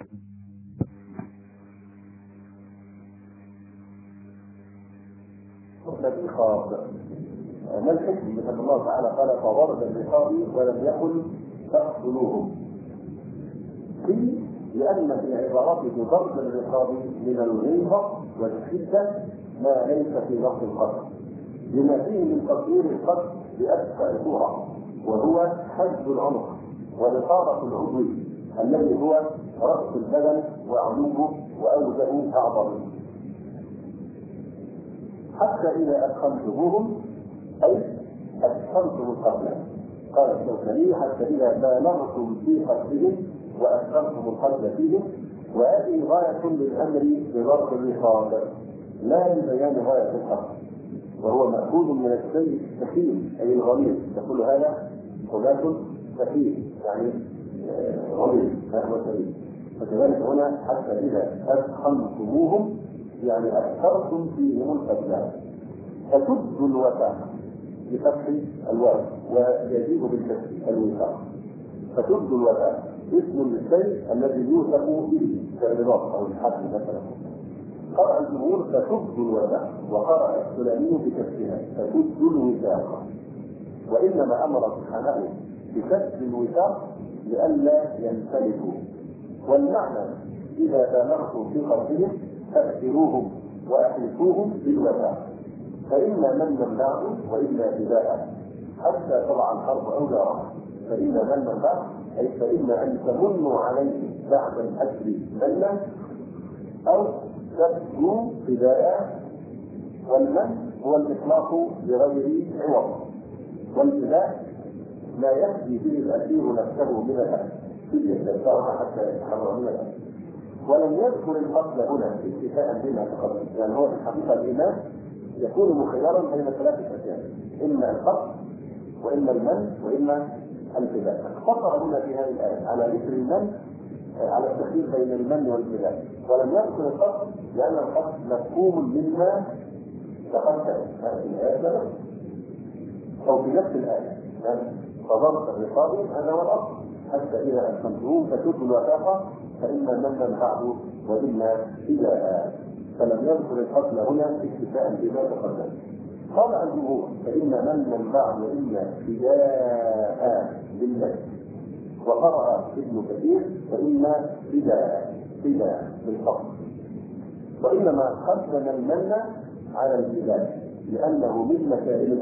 الرقاب. ما الحكم من أن الله تعالى قال فضرب الرقاب ولم يقل تقتلوهم؟ لأن في عبارته ضرب الرقاب من الغلظة والشدة ما ليس في لفظ القتل، لما فيه من تطوير القتل بأسفل صورة، وهو حد العنق ونقارة العضو الذي هو رأس البدن وعلوه وأوجه أعضائه، حتى إذا أدخلتموهم أي أدخلتم القتل. قال الشوكاني حتى إذا بالغتم في قتلهم وأدخلتم القتل فيهم. وهذه غاية للأمر بضرب الرقاب لا لبيان غاية القتل، وهو مأخوذ من الشيء الثقيل أي الغليظ، تقول هذا خلاف ثقيل يعني غليظ هو ثقيل. فكذلك هنا حتى إذا أدخلتموهم يعني أكثرتم فيهم القتل. فتد الوثاق بفتح الواو ويجيب بالكسر الوثاق. فتد الوثاق اسم للشيء الذي يوثق به كالرباط أو الحبل مثلا. قرأ الجمهور فتد الوثاق، وقرأ السلمي بكسرها فتد الوثاق. وإنما أمر سبحانه بكسر الوثاق لئلا ينفلتوا. والمعنى إذا بالغتم في قتلهم فاكثروهم وأحرقوهم بالوثاق، فإما منا بعد وإلا فداء حتى تضع الحرب أوزارها. فإما منا بعد أي فإما أن تمنوا عليه بعد الأسر منا أو تبدوا فداء. والمن هو الإطلاق بغير عوض، والفداء لا يهدي به الأسير نفسه من الأسر يدفعها حتى يتحرر من الأسر. ولم يذكر القتل هنا اتفاقا بما تقدم، لأن هو في الحقيقة الإيمان يكون مخيرا بين ثلاثة أشياء، إما القتل وإما المن وإما الفداء. اقتصر هنا في هذه الآية على ذكر المن، على التخيير بين المن والفداء، ولم يذكر القتل لأن القتل مفهوم مما تقدم هذه الآية أو في نفس الآية. فضرب الرقاب هذا هو الأصل، حتى إذا أدخلتموهم فتدوا الوثاق فإما منا بعد وإما فداء. فلم يذكر القتل هنا اكتفاء بما تقدم. قال الجمهور فإما منا بعد وإما فداء بالله. وقرأ ابن كثير فإما فداء بالفصل. وإنما قدم المن على الفداء لأنه من مكارم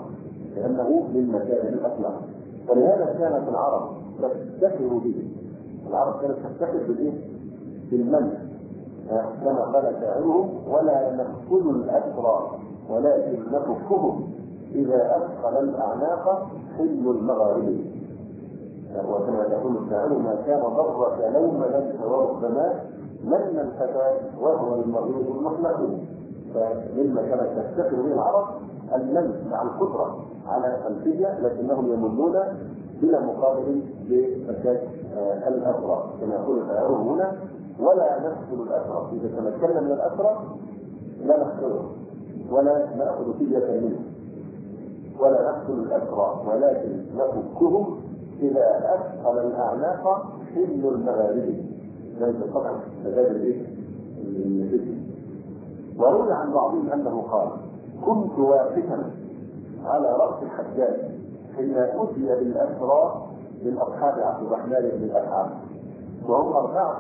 الأخلاق، ولهذا كانت العرب تفتخر به. العرب كانت تفتخر بالإيه؟ بالمن، كما قال شاعرهم ولا نقتل الأسرى ولكن نفكهم إذا أثقل الأعناق حل المغارب. وكما يقول الشاعر ما كان ضرك لوم لم وربما من الفتى وهو المريض المخلق. فمما كانت تفتخر به العرب المن مع القدرة على الفدية، لكنهم يمنون بلا مقابل لفكاك الأسرى، كما يقول شاعرهم هنا ولا نقتل الأسرى. إذا تمكنا من الأسرى لا نقتله ولا نأخذ فدية منه، ولا نقتل الأسرى ولكن نفكهم إذا أثقل الأعناق حل المغارب. ليس طبعا تجاهل الفدية. وروي عن بعضهم أنه قال كنت واقفا على رأس الحجاج حين أتي بالأسرى من أصحاب عبد الرحمن بن الأشعث وهم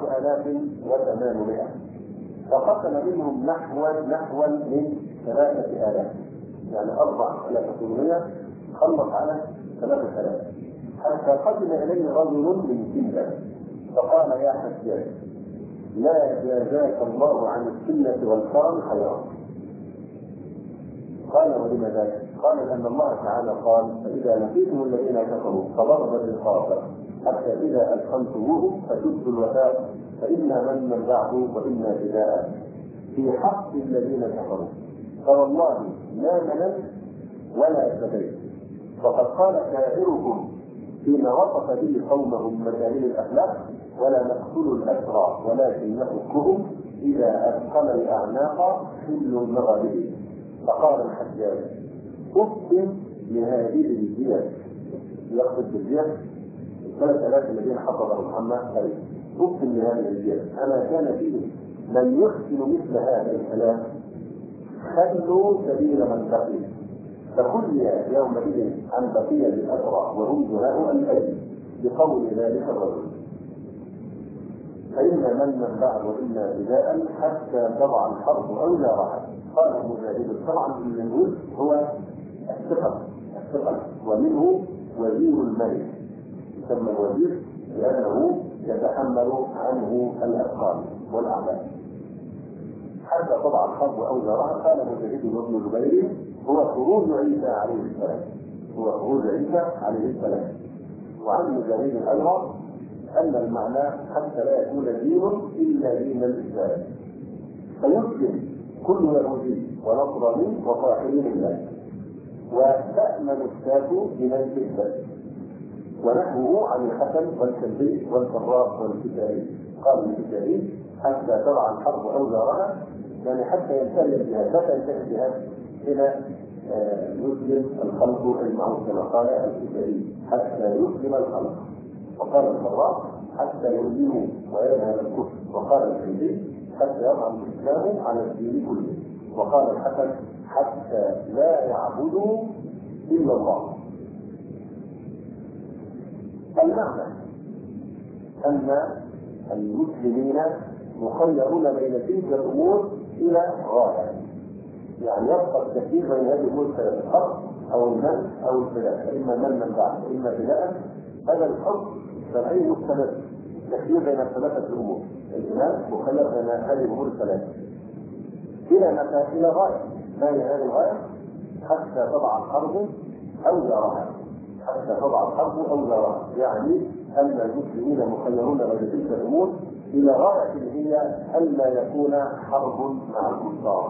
4800، فقتل منهم نحوا من 3000، يعني 4800 خلص على 3000، حتى قدم إليه رجل من كندا فقال يا حجاج لا جازاك الله عن السنة والكرم خيرا. قال ولما ذلك؟ قال لأن الله تعالى قال فإذا لقيتم الذين كفروا فضرب الرقاب حتى إذا أدخلتموهم فشدوا الوثاق فإما منا بعد وإما فداء في حق الذين كفروا فوالله لا منن ولا فديت. وقد قال شاعركم فيما وصف به قومهم مكارم الأخلاق ولا نقتل الأسرى ولكن نفكهم إذا أثقل الأعناق حل المغارب. فقال الحجاج أقسم لهذه الزيادة، يقصد بالزيادة 3000 الذين حفظهم محمد خير، أقسم بهذه الجهة أما كان فيه من يحسن مثل هذا الكلام خلوا سبيل من بقي، فخلي يومئذ عن بقية الأسرى وهم جهاء الأجل بقول ذلك الرجل، فإما منا بعد وإما فداء حتى تضع الحرب أوزارها. قال مجاهد طبعا من هو الثقل ومنه وزير الملك، يسمى الوزير لأنه يتحمل عنه الأثقال والأعباء. حتى تضع الحرب أوزارها. قال مجاهد بن جبير هو خروج عيسى عليه السلام، هو خروج عيسى عليه السلام. وعن مجاهد أيضا أن المعنى حتى لا يكون دين إلا دين الإسلام، فيسلم كل يهودي ونصراني وصاحب الله، وتأمن الشاة بمن تكبر، ونحوه عن الحسن والكلبي والفراء والكتابي. قال الكتابي حتى تضع الحرب أوزارها، يعني حتى ينتهي الجهاد، متى ينتهي الجهاد؟ إلى يسلم الخلق أجمعون كما قال الكتابي حتى يسلم الخلق. وقال الفراء حتى يؤمنوا ويذهب الكفر. وقال الكلبي حتى يظهر الإسلام على الدين كله. وقال الحسن حتى لا يعبدوا إلا الله. المعنى أن المسلمين مخيرون بين تلك الأمور إلى غاية، يعني يبقى التفكير بين هذه الأمور الثلاثة: الحرب أو المن أو الفداء، فإما من بعد وإما فداء. هذا الحرب شرعي مستمر، تفكير بين الثلاثة الأمور، الإمام مخير بين هذه الأمور الثلاثة إلى متى؟ إلى غاية. ما هي هذه الغاية؟ حتى تضع الحرب أوزارها، حتى تضع الحرب أوزارها، يعني أن المسلمين مخيرون بين تلك الأمور إلى غاية هي ألا يكون حرب مع الكفار.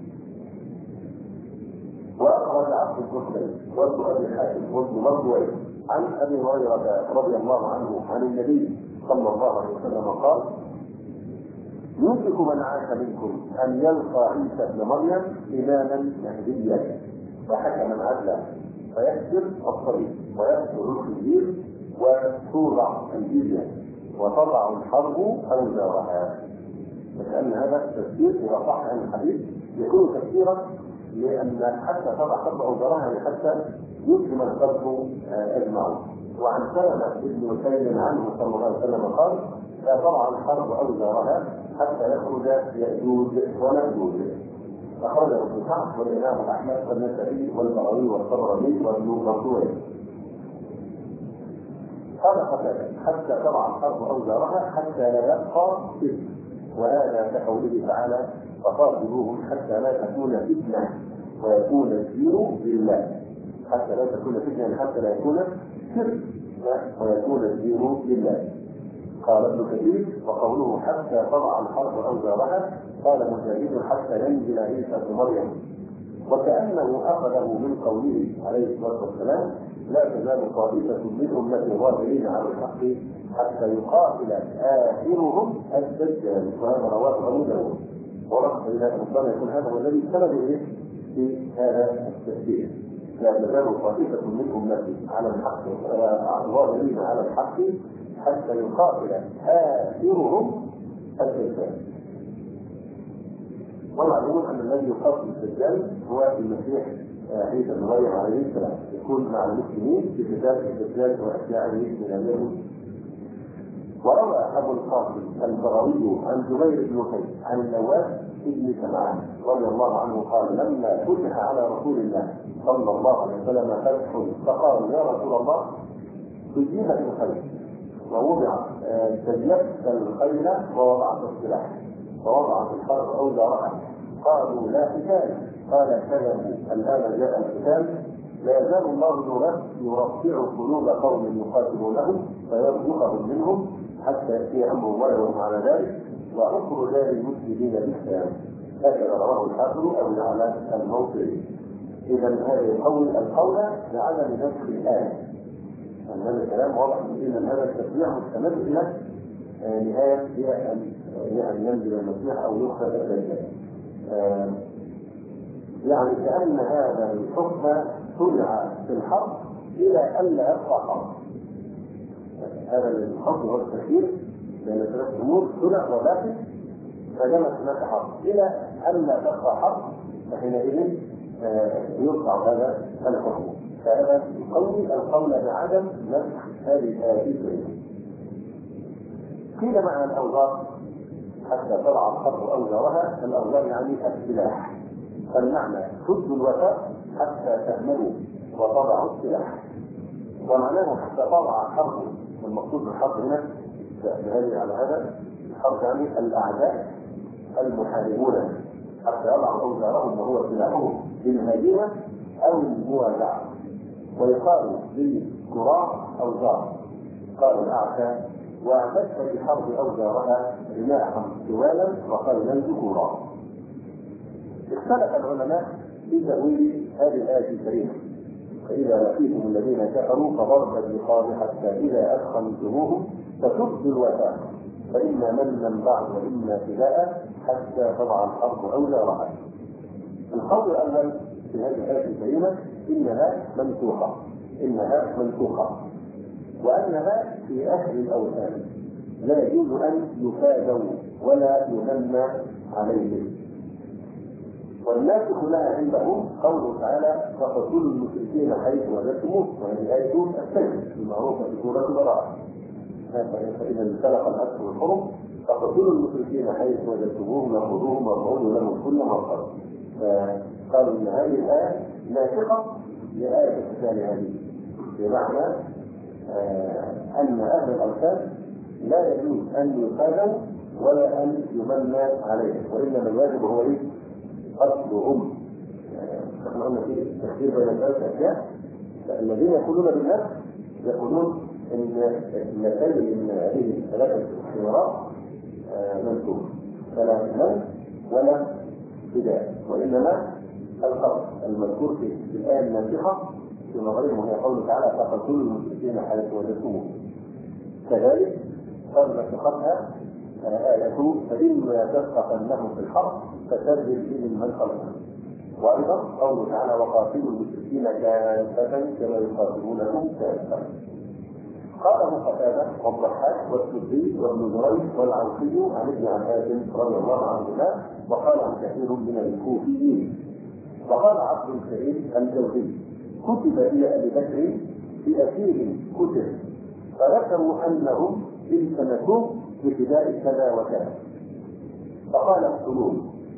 وأخرج عبد الكفر وابن أبي حاتم وابن مردويه عن أبي هريرة رضي الله عنه عن النبي صلى الله عليه وسلم قال: يوشك من عاش منكم أن يلقى عيسى ابن مريم إماما مهديا وحكما عدلا فيكسر الطريق ويكسر الخنزير وتوضع الجزية وتضع الحرب أوزارها. لأن هذا التفسير إذا صح عن الحديث يكون تفسيرا، لأن حتى تضع حرب أوزارها حتى يسلم الخلق أجمعون. وعن سلمة بن سيد عنه صلى الله عليه وسلم قال: لا تضع الحرب أوزارها حتى يخرج يأجوج ومأجوج. أخرجه ابن سعد والإمام أحمد والنسائي والبغوي والطبراني وابن مردويه. قال قتادة: حتى تضع الحرب أوزارها حتى لا يبقى فتنة، وهذا كقوله تعالى: فقاتلوهم حتى لا تكون فتنة ويكون الدين لله. حتى لا تكون فتنة، حتى لا يكون شرك ويكون الدين لله. قال ابن كثير: وقوله حتى تضع الحرب أوزارها قال مجاهد: حتى ينزل عيسى ابن مريم. وكأنه أخذه من قوله عليه الصلاة والسلام: لا تزال طائفة من أمتي ظاهرين على الحق حتى يقاتل آخرهم الدجال. وهذا رواه أبو داود. ورد إلى ربما يكون هذا هو الذي سبب إيه في هذا التفسير: لا تزال طائفة من أمتي على الحق ظاهرين على الحق حتى يقاتل آخرهم الدجال. والمعلوم أن الذي يقاتل الدجال هو المسيح عيسى بن مريم عليه السلام، يكون مع المسلمين في قتال الدجال وأشياعه من اليهود. وروى أبو القاسم البغوي عن جبير بن قيس عن النواس بن سمعان رضي الله عنه قال: لما فتح على رسول الله صلى الله عليه وسلم فتح فقال: يا رسول الله تجيبت الخيل ووضع تجلبت الخيل ووضعت السلاح ووضعت الحرب أوزارها. قالوا: لا قتال. قال: كذبوا، الآن جاء القتال. لا يزال الله يرفع قلوب قوم يقاتلونهم فيرزقهم منهم حتى يأتي أمر الله وهم على ذلك، وأخرج للمسلمين بالإسلام. هكذا رواه الحافظ أبو يعلى الموصلي. إذا هذا القول لعدم نسخ الآية. هذا الكلام واضح ان هذا التشريع مستمر الى نهايه هي ان ينزل المسيح او يخرج الدجال. يعني كأن هذا الحكم شرع في الحرب الى الا يبقى حرب. هذا الحكم هو التشريع بين ثلاث امور صلح وداخل فدامت هناك حرب الى ان لا تبقى حرب فحينئذ يرفع هذا الحكم. فهذا يقوي القول بعدم نسخ هذه الايات الكريمه. قيل معنى الاوزار حتى تضع الحرب اوزارها، الاوزار يعني السلاح، فالمعنى شد الوثاق حتى تهملوا وتضعوا السلاح، ومعناه حتى تضع الحرب، والمقصود بالحرب هنا بهذه على هذا الحرب يعني الاعداء المحاربون حتى يضعوا اوزارهم وهو سلاحهم بالهزيمه او المواجعه. ويقال للكراع اوزار، قال الاعشى واعددت بحرب اوزارها رماحا طوالا وقيلا ذكورا. اختلف العلماء في تاويل هذه الايه الكريمه، فاذا لقيتم الذين كفروا فضرب الرقاب حتى اذا اثخنتموهم فشدوا الوثاق فاما منا بعد واما فداء حتى تضع الحرب اوزارها. القول الاول في هذه الايه الكريمه انها منسوخه وانها في اهل الاوثان لا يجوز ان يفادوا ولا يمنى عليهم. والناسخ لها عندهم قوله تعالى فقتلوا المشركين حيث وجدتموهم، وهذه آية السجن المعروفة في سورة البراءة. فإذا انسلخ الأشهر الحرم فقتلوا المشركين حيث وجدتموهم وخذوهم وارفعوا لهم كل مرصد. فقالوا إن هذه الآية ناسخة لآية القتال هذه، بمعنى أن أهل الأوثان لا يجوز أن يفادوا ولا أن يمنى عليهم، وإنما الواجب هو قتلهم. نحن قلنا في تفسير بين الثلاث أشياء، الذين يقولون بالنفس يقولون ان النتائج من هذه الثلاثه اختيارات منسوخ، فلا من ولا فداء، وانما القتل المذكور في الايه الناسخه في نظرهم هي قوله تعالى فقتلوا المشركين حيث وجدتموهم. كذلك قد نسختها آية فإما تثقفنهم في الحرب فتبذل بهم من خلفهم، وأيضا قوله تعالى وقاتلوا المشركين كافة كما يقاتلونكم كافة. قاله قتادة والضحاك والسدي وابن جريج والعنقي عن ابن عباس رضي الله عنهما، وقاله كثير من الكوفيين. وقال عبد الكريم الجوزي كتب إلى أبي بكر في أسير كتب فذكروا أنهم التمسوه بفداء كذا وكذا، فقال اقتلوه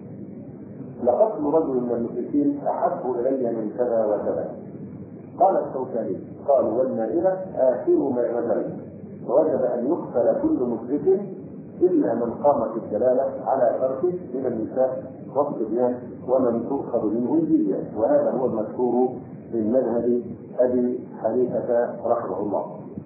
لقتل رجل من المشركين أحب إلي من كذا وكذا. قال الشوكاني قالوا والمائدة آخر ما نزل، ووجب أن يقتل كل مشرك إلا من قامت الدلالة على تركه من النساء والصبيان ومن تؤخذ منه الجزية، وهذا هو المذكور في مذهب أبي حنيفة رحمه الله.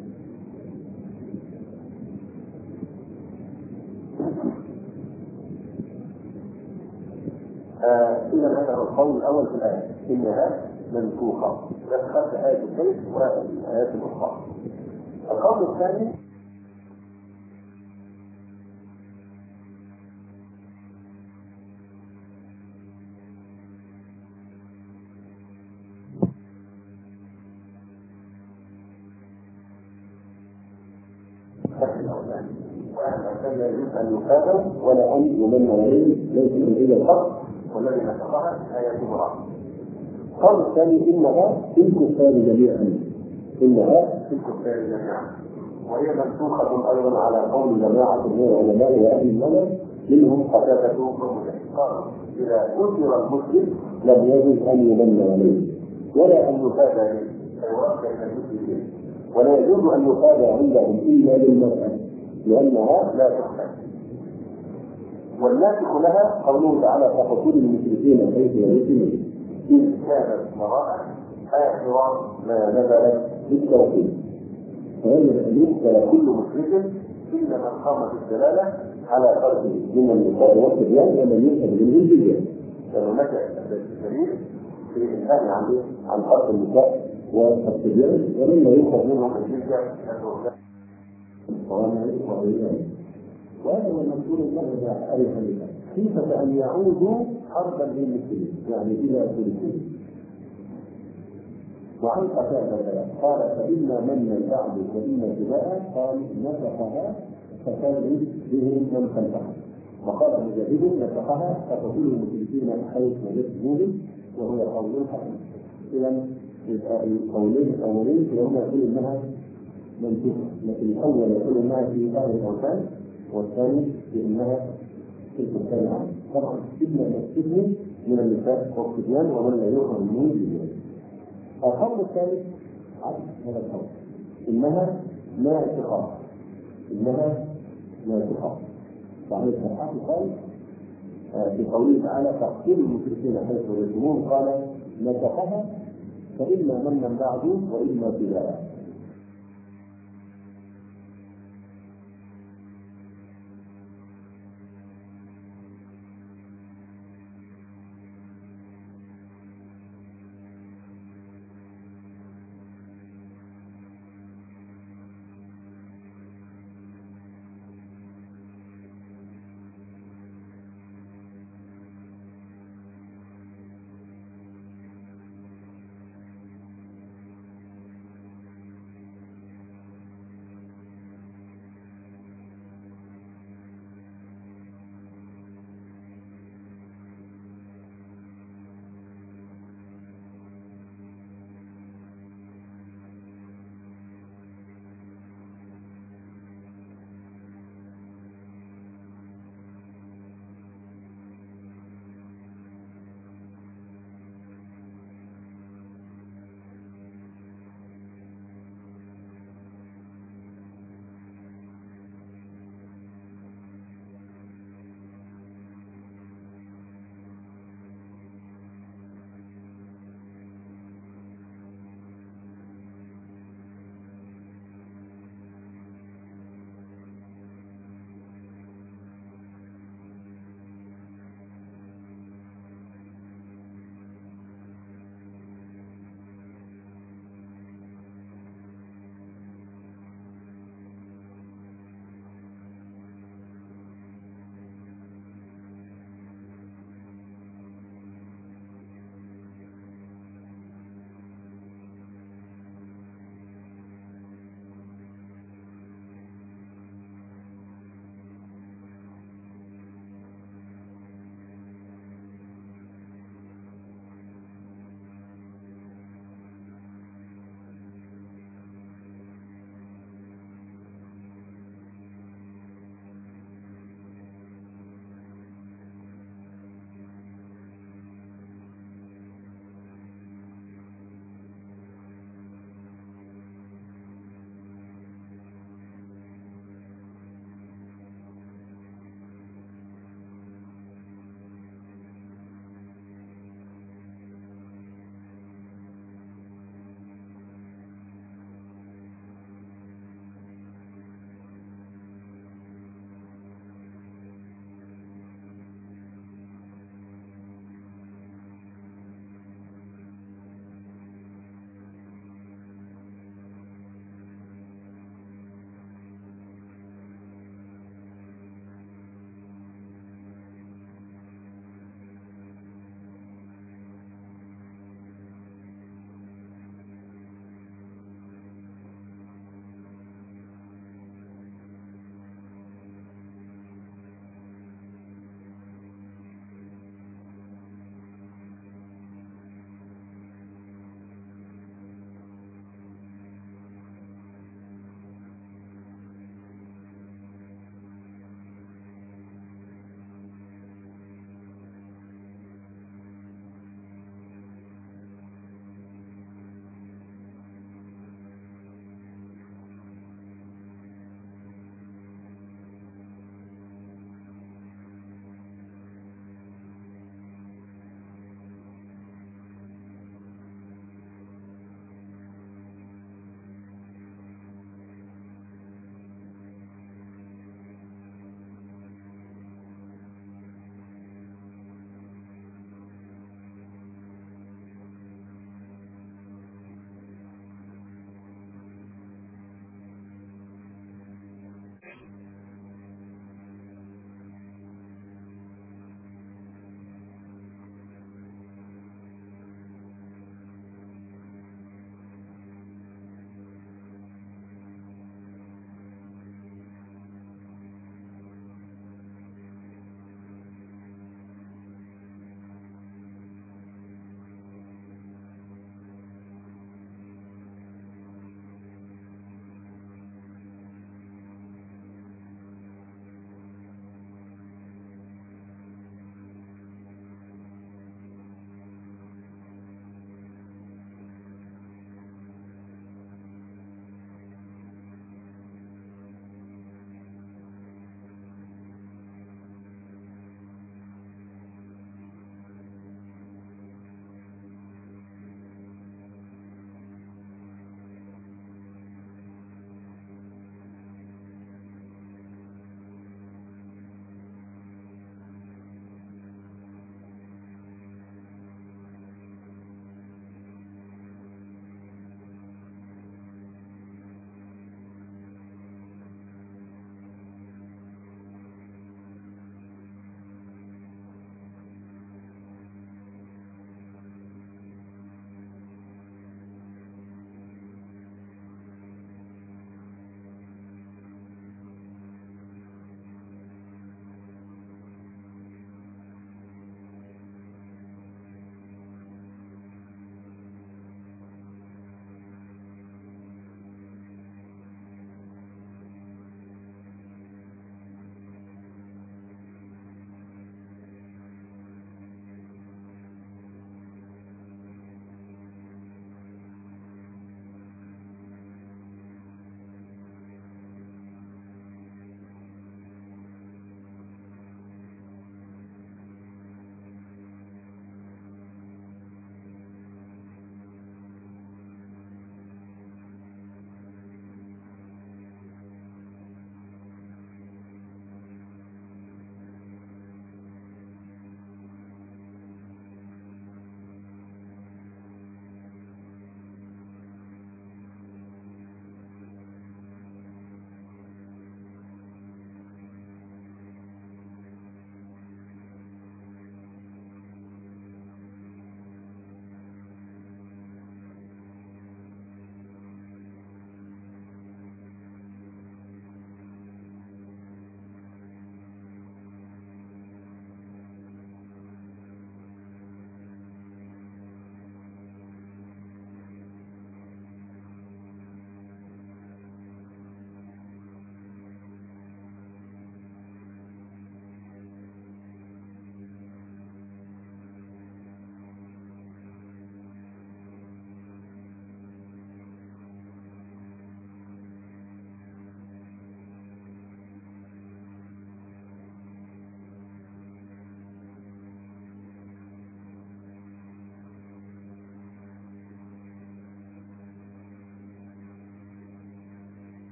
إذا هذا هو القول الأول في الآية إنها منسوخة، نسخت آية الكيف والآيات الأخرى. القول الثاني وأن لا يجوز أن يفادوا ولا أن يمن عليهم ليس من إلى الحق والذي نسخها آية أخرى. القول الثاني إنها في الكفار جميعا، وهي منسوخة أيضا على قول جماعة من العلماء وأهل المنهج منهم قتادة ومجاهد. قالوا إذا أسر المسلم لم يجوز أن يمن عليه ولا أن يفاد عليه فيرد إلى المسلمين، ولا يجوز أن يفاد عندهم إلا للمرأة لأنها لا تحتاج. والناسخ لها قوله تعالى فقتلوا المشركين حيث وجدتموهم إذ كانت براءة آخر ما نزل بالتوحيد، فيجب أن يقتل كل مشرك إلا من قامت الدلالة على تركه من النساء والصبيان ومن يشهد منه الجزية. فهناك دليل في الإنهاء عن ترك النساء والصبيان ومما يؤخذ منهم الجزية وهذا هو المسؤول الله أبي حنيفة خيفة أن يعودوا حربا للمسلمين يعني إلى فلسطين. وعن قتادة قال فإما من بعد وإما فداء قال نسخها فكان به من خلفها. وقال مجاهد نسخها فتقول المشركين حيث وجدتموه وهو قول حسن. إذا القولين الأولين فهما يقول إنها منسوخة، لكن الأول يقول إنها في أهل الأوثان والثاني بأنها في الكتاب عنه. طبعا إلا نفسه من النساء والصبيان ومن لا يؤخذ منه بالله. القول الثالث عكس هذا القول، إنها ناسخة، إنها ناسخة. صحيح الحق قال في قوله تعالى تقتل المشركين حيث وجدتموهم قال نسخها فإما منا بعد وإما فداء.